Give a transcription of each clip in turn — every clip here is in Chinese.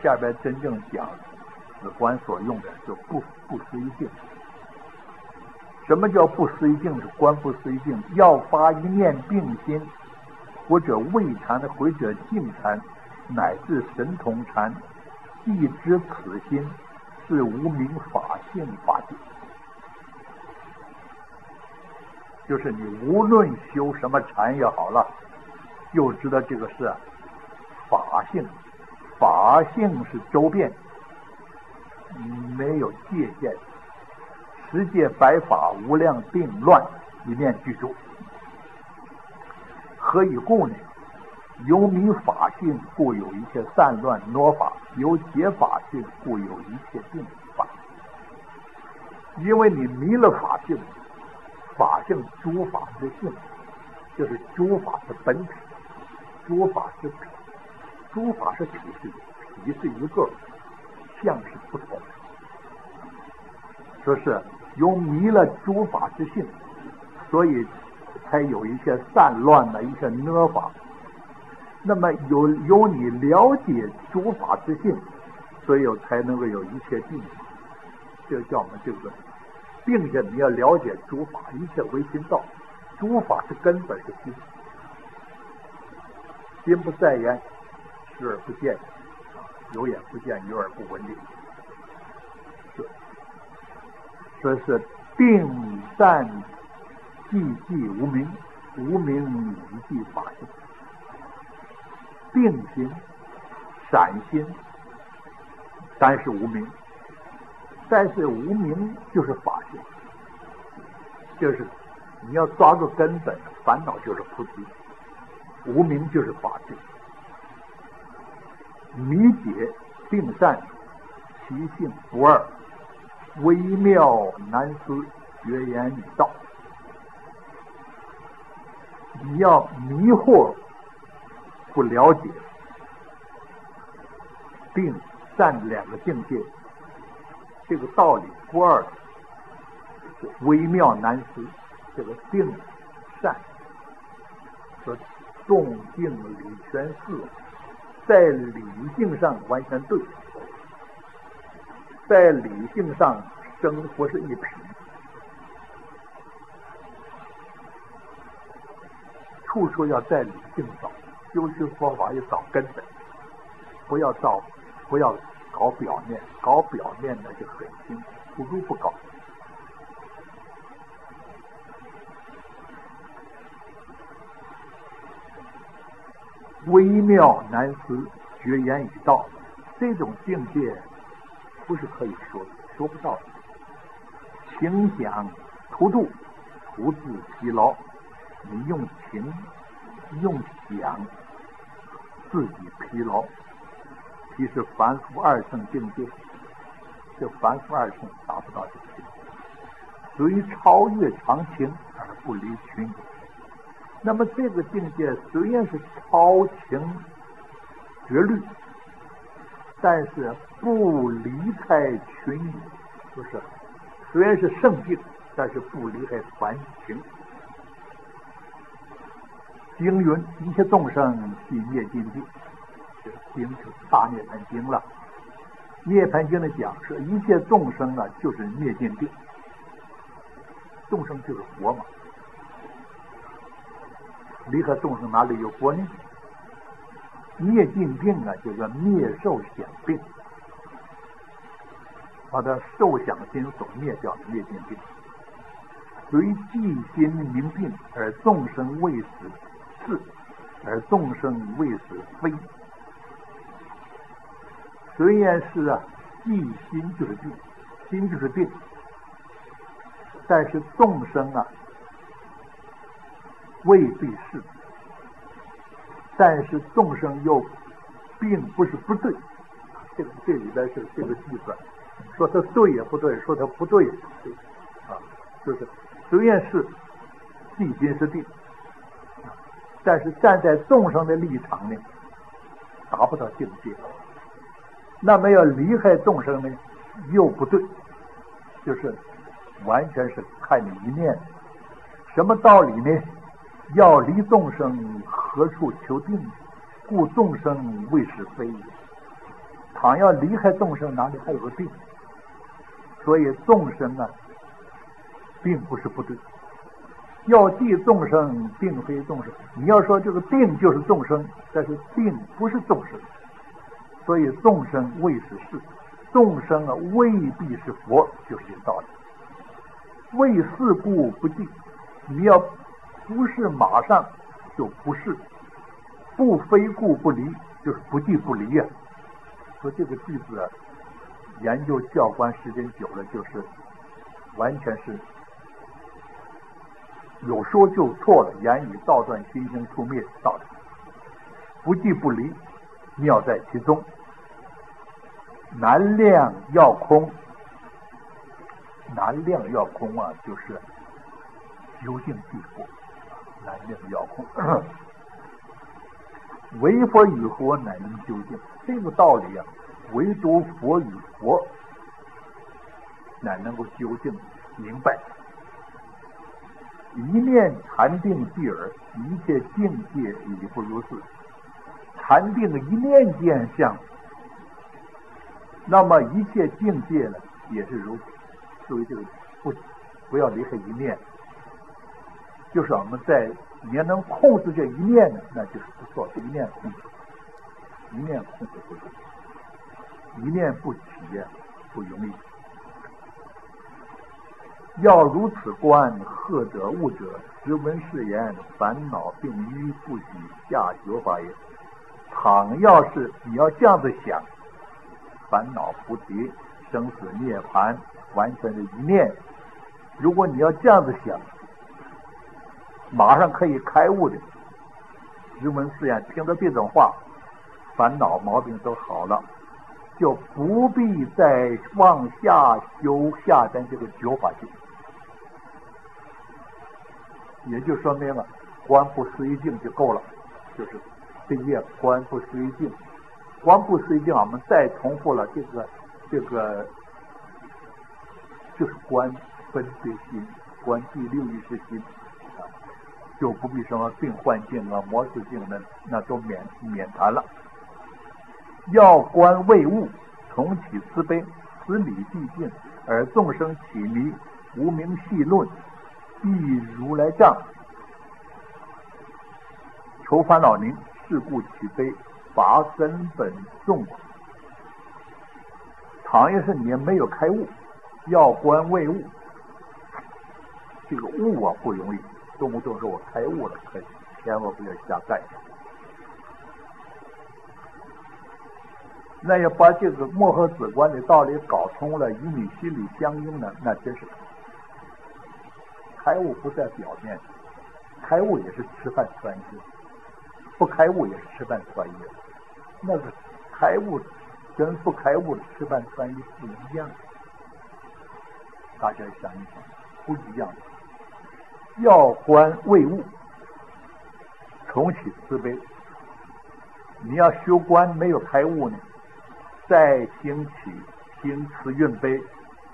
下边真正讲子观所用的是不思议境。什么叫不思议境？是观不思议境，要发一念并心，或者未禅的，或者静禅，乃至神通禅，既知此心是无明法性法境。就是你无论修什么禅也好了，就知道这个是法性，法性是周遍，没有界限，十界百法无量定乱，一念具足。何以故呢？由迷法性，故有一切散乱挪法；由解法性，故有一切定法。因为你迷了法性，法性诸法之性，就是诸法的本体，诸法是体，诸法是体质，体是一个，相是不同。说是由迷了诸法之性，所以才有一些散乱的一些挪法。那么由你了解诸法之性，所以才能够有一切定法。这叫我们这个，并且你要了解诸法，一切唯心造，诸法是根本是心，心不在焉，视而不见，有眼不见，有耳不闻的。说是定善寂无明，无明一寂法性。定心、闪心，但是无明，但是无明就是法性，就是你要抓住根本，烦恼就是菩提，无明就是法性。迷解定善，其性不二，微妙难思，绝言以道。你要迷惑不了解定善两个境界，这个道理不二，微妙难思。这个定善说动静理全四，在理性上完全对，在理性上生活是一体。处处要在理性找，修学佛法要找根本，不要搞表面，搞表面那就很辛苦，不如不搞。微妙难思，绝言以道，这种境界不是可以说的，说不到的。情想图度，徒自疲劳。你用情用想自己疲劳，其实凡夫二乘境界，这凡夫二乘达不到这个境界，虽超越常情而不离群有。那么这个境界虽然是超情绝律，但是不离开群有，就是虽然是圣境，但是不离开凡情。经云一切众生系灭尽定，这个经就是大涅盘经了。涅盘经的讲是一切众生呢就是灭尽定，众生就是佛嘛，离开众生哪里有佛呢？灭尽定啊，就是灭受想定，把它受想心所灭掉的灭尽定。随即心明定，而众生未死是，而众生未死非。虽然是即心就是定，心就是定，但是众生未必是，但是众生又并不是不对。这里边是这个计算，说他对也不对，说他不对也不对就是虽然是即心是定，但是站在众生的立场呢，达不到境界。那么要离开众生呢，又不对，就是完全是看你一念。什么道理呢？要离众生，何处求定？故众生未是非也。 倘要离开众生，哪里还有个定？所以众生啊，并不是不对。要记众生，并非众生。你要说这个定就是众生，但是定不是众生。所以众生未是事，众生啊未必是佛，就是这个道理。为事故不记，你要不是马上就不是，不非故不离，就是不记不离啊。说这个句子啊，研究教官时间久了，就是完全是有说就错了，言语道断，心性出灭道理。不记不离，妙在其中。难量要空，难量要空啊，就是究竟地步。难量要空，唯佛与佛乃能究竟。这个道理啊，唯独佛与佛乃能够究竟明白。一念禅定寂尔，一切境界已不如是。禅定一念见相，那么一切境界呢也是如此。所以这个不要离开一念，就是我们你要能控制这一念呢，那就是不错。一念控制，一念控制不住，一念不起呀，不容易。要如此观，何者悟者？实闻是言，烦恼并于不许下九法也。倘要是你要这样子想，烦恼菩提、生死涅槃，完全的一念。如果你要这样子想，马上可以开悟的。实闻是言，听到这种话，烦恼毛病都好了，就不必再往下修下单这个九法境。也就说明了观不随境就够了，就是这页观不随境，观不随境，我们再重复了这个就是观分别心，观第六意识心啊，就不必什么病幻境啊、魔事境的，那都免谈了。要观未悟，重启慈悲，此理寂静，而众生起迷，无明细论，亦如来藏，求烦恼宁，是故起悲，拔根本众苦。倘若是你没有开悟，要观未悟，这个悟啊不容易。动不动说我开悟了，可以，千万不要瞎干。那要把这个墨和子观的道理搞通了，与你心里相应呢，那真是开悟不在表面，开悟也是吃饭穿衣，不开悟也是吃饭穿衣。那个开悟跟不开悟的吃饭穿衣不一样，大家想一想，不一样。要观未悟，重启慈悲。你要修观没有开悟呢，再兴起行慈运悲，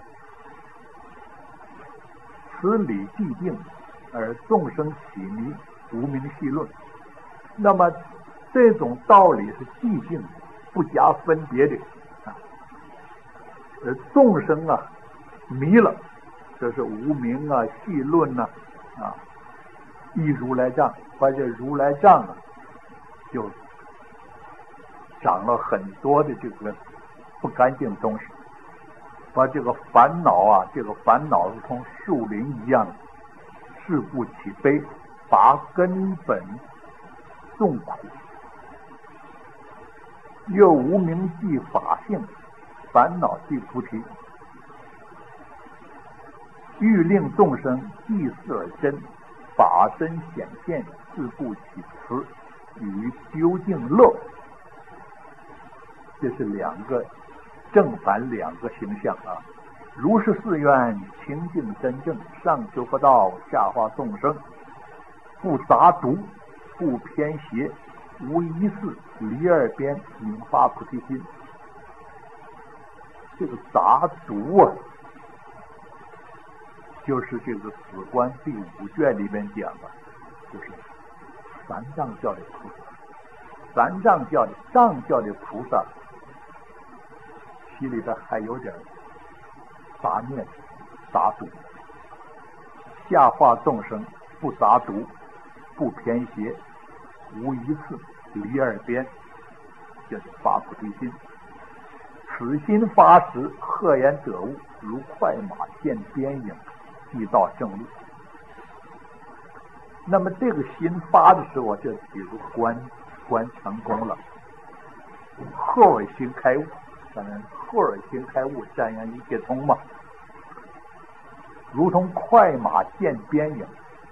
此理寂静，而众生起迷，无明细论。那么这种道理是寂静，不加分别的啊。而众生啊迷了，这是无明啊、细论啊一如来藏，把这如来藏啊就长了很多的这个不干净的东西，把这个烦恼啊，这个烦恼如同树林一样，事故起悲，拔根本众苦。又无明即法性，烦恼即菩提。欲令众生即事而真，法身显现，事故起慈，与究竟乐。这是两个正反两个形象啊。如是誓愿，清净真正，上求佛道，下化众生，不杂毒，不偏邪，无一事，离二边，明发菩提心。这个杂毒啊，就是这个《止观》第5卷里面讲的，就是三藏教的菩萨，三藏教的藏教的菩萨， 脾里边还有点杂念杂毒，下化众生不杂毒，不偏邪，无一次离二边，就是发菩提心。此心发时，赫然得悟，如快马见边影，即到正路。那么这个心发的时候，就比如观成功了，赫尔心开悟，当然赫尔心开悟，瞻仰一切通嘛，如同快马见边影。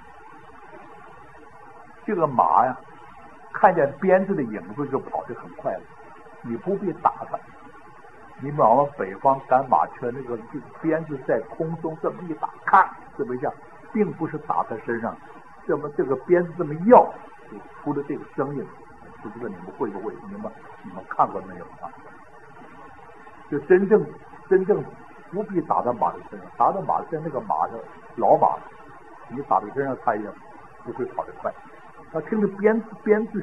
这个马呀，看见鞭子的影子就跑得很快了，你不必打它。你们我们北方赶马车那个鞭子在空中这么一打，咔，这么一下，并不是打在身上，这么这个鞭子这么摇，就出了这个声音。不知道你们会不会？你们看过没有啊？就真正不必打到马的身上，打到马的身上，那个马的老马，你打在身上，它也不会跑得快。他听着鞭子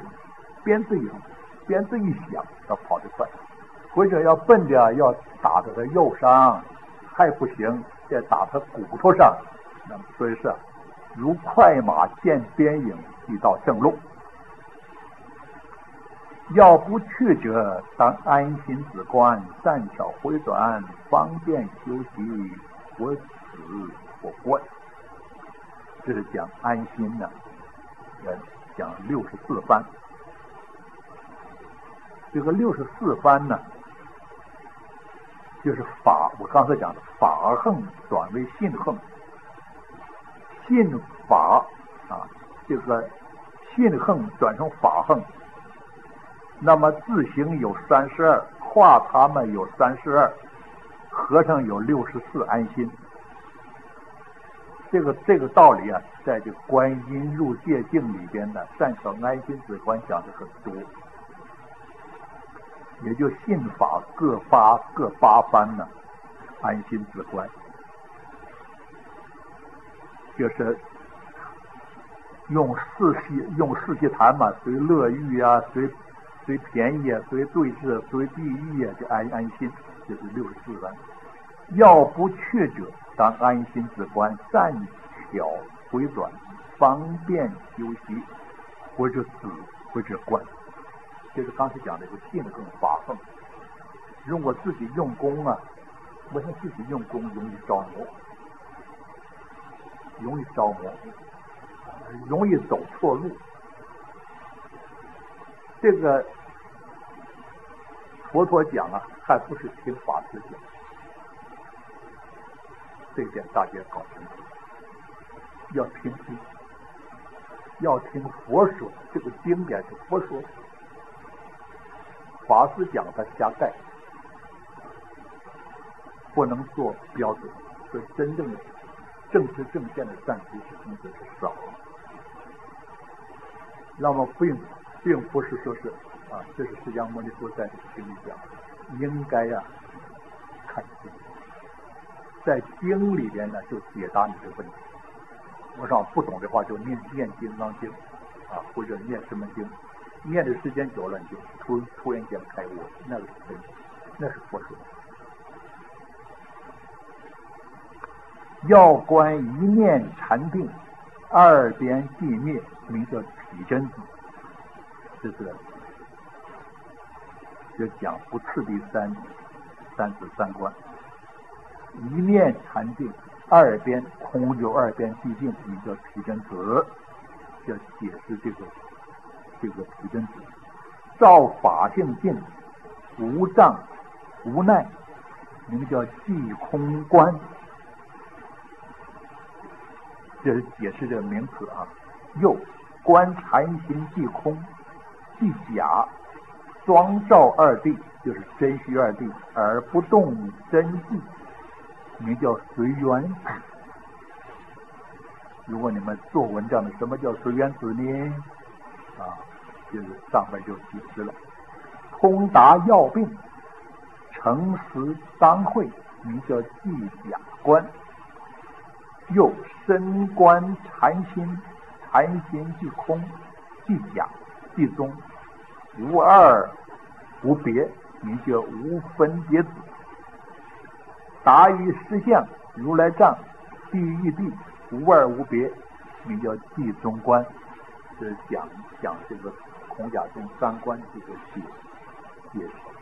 一响，他跑得快。或者要笨的要打在他右上还不行，再打他骨头上，那么所以是如快马见边影，即到正路。要不去者，当安心止观，善巧回转，方便修习，我止我观。这是讲安心呢，讲64番。这个64番呢，就是法，我刚才讲的法横转为信横，信法啊，这个信横转成法横，那么自行有32，化他们有32，和尚有64安心。这个道理啊，在这观音入界境里边呢，善巧安心止观讲的很多。也就信法各八番呢，安心止观，就是用四悉檀嘛，随乐欲啊，随便宜啊，随对治，随地狱啊，就安心，就是64番。要不去者，当安心止观，善巧回转，方便修习，或者止，或者观。就是刚才讲的一个信横法横。如果自己用功啊，我想自己用功容易着魔，容易走错路。这个佛陀讲啊，还不是听法师讲，这一点大家搞清楚。要听经，要听佛说，这个经典是佛说的。法师讲他瞎盖，不能做标准，所以真正的正知正见的善知识真的是少。那么并不是说是啊，这是释迦牟尼佛在这个经里讲，应该看经，在经里边呢就解答你的问题。我说不懂的话就念金刚经啊，或者念什么经。念的时间久了，你就突然间开悟，那个是真的，那是佛说。要观一念禅定，二边寂灭，名叫体真子。这是就讲不次第三子三观。一念禅定，二边空有二边寂静，名叫体真子。要解释这个体真子，照法性境，无障无奈，名叫寂空观。这是解释这个名词啊。又观禅心寂空，即假双照二谛，就是真虚二谛，而不动真寂，名叫随缘子。如果你们做文章的，什么叫随缘子呢？啊，就是上面就解释了，通达要病，诚实当会，名叫寂假观。又深观禅心，禅心即空，即假即宗，无二无别，名叫无分别子。 达于实相，如来藏，地狱地，无二无别，名叫地中观。这是讲这个孔甲中三观这个解释。